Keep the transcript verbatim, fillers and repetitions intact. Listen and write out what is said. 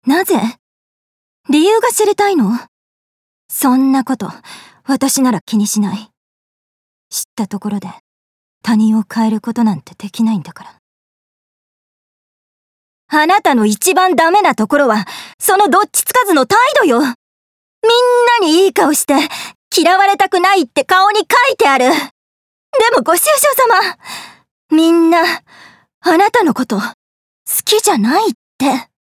なぜ？理由が知りたいの？そんなこと、私なら気にしない。知ったところで、他人を変えることなんてできないんだから。あなたの一番ダメなところは、そのどっちつかずの態度よ。みんなにいい顔して、嫌われたくないって顔に書いてある。でもご愁傷様、みんな、あなたのこと、好きじゃないって。